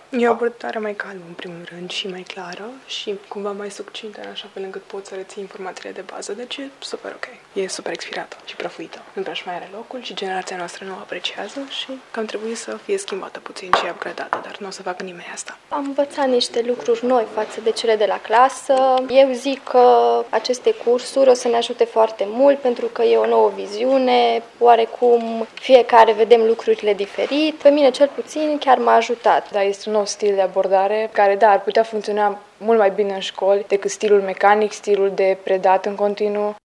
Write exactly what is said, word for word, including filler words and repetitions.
E o abordare mai calmă, în primul rând, și mai clară și cumva mai succintă, în așa fel încât poți să reții informațiile de bază. Deci e super ok. E super expirată și prăfuită. Nu prea mai are locul și generația noastră nu o apreciază și că am trebuit să fie schimbată puțin și upgradată, dar nu o să facă nimeni asta. Am învățat niște lucruri noi față de cele de la clasă. Eu zic că aceste cursuri o să ne ajute foarte mult pentru că e o nouă viziune, oarecum fiecare vedem lucrurile diferit. Pe mine cel puțin chiar m-a ajutat. Da, este un nou stil de abordare care, da, ar putea funcționa mult mai bine în școli decât stilul mecanic, stilul de predat în continuu.